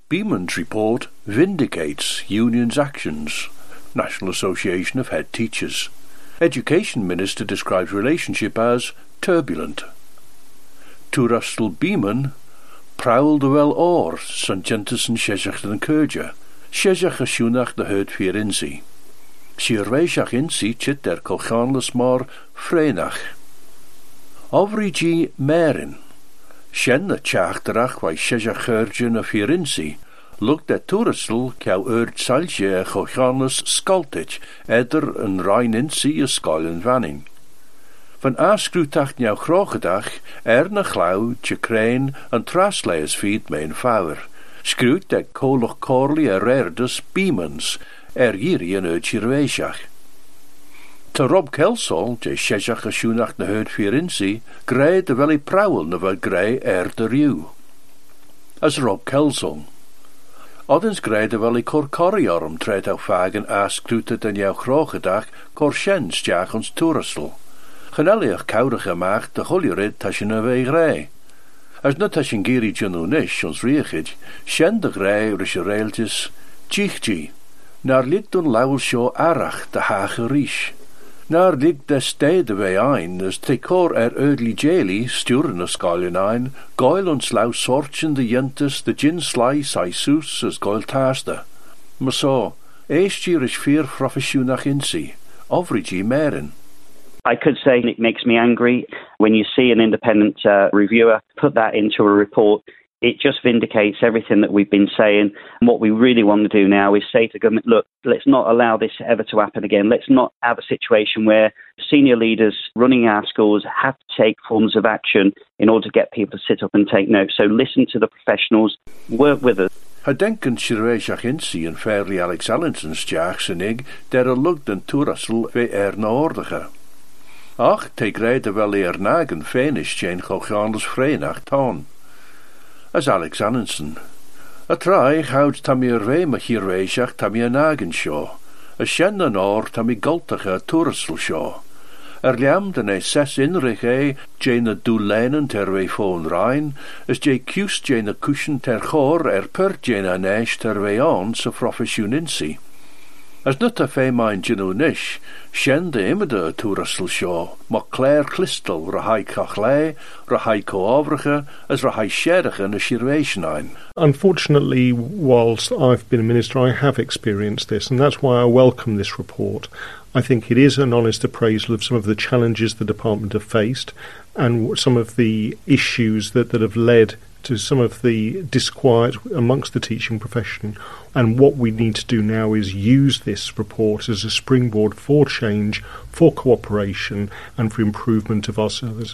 Beamon's report vindicates Union's actions. National Association of Head Teachers. Education Minister describes relationship as turbulent. To Russell Beamon, Prowl de wel oor, St. Gentis en Shezach den Kurja, Shezach a Shunach de Hurt vier insi. Sierweishach insi chit der Kolchanles maar Freenach. Ovri G. Merin, Shen the Chachterach by Shezach Hurjan of vier insi, looked at Turisel kau Salje Kolchanles Skaltich, eder een Rijn insi a Skallen vanning. Van aanskruutacht jou grogedag, na glauw, tjekrijn en traslees viet mijn vouwer. Skruut dat koloch korli rerdus Beamons, jiri en uitjirweesjach. Te Rob Kelsol, je shezach a schoenach na heut vier insi, grei de welly prowel na wel grei de rieuw. As Rob Kelsol. Oddens grei de welly korkoriorm treed au vagen aanskruutet en jou grogedag, korshens jach ons toerusel. Genelliach koudige maagd de goljerit tasje na weegrij. Als net tasje giri genoenish ons riechid, shen de grij rische reeltjes, tjichtji, naar ligt doen lauwelsjo arach de hage risch. Naar ligt de stede wij ein, dus tekor uitli jeli, sturen de skaljen ein, goil ons lauw sortjen de jentes, de gin slai saisous as goil taaste. Maar zo, eestje is vier professionach insi, overigi meren. I could say it makes me angry when you see an independent reviewer put that into a report. It just vindicates everything that we've been saying. And what we really want to do now is say to government, look, let's not allow this ever to happen again. Let's not have a situation where senior leaders running our schools have to take forms of action in order to get people to sit up and take notes. So listen to the professionals, work with us. Denken Shirweishach insi en Fairly Alex Allinson's jaach senig der lukt en toerasel ve na ordige. Ach, teek rijden wel nagen fenisch geen Kolchanles Freenach toon. As Alex Allinson. A trai houdt tamir weema hirweishach tamir nagen show. A shen an or tamir gultige toersel show. Liam den ses inrich jena doelenen ter wee foon Rijn, as je kiest jena cushion ter chor per jena nesh ter wee on so professioninsi. As nut a fe mijn genoenish, shen de immede toerustel show, maar clair clistel rahai kachlei, rahai coavrige, as rahai sheddige en a shirweishen ein. Unfortunately, whilst I've been a minister, I have experienced this, and that's why I welcome this report. I think it is an honest appraisal of some of the challenges the department have faced and some of the issues that have led to some of the disquiet amongst the teaching profession. And what we need to do now is use this report as a springboard for change, for cooperation and for improvement of our service.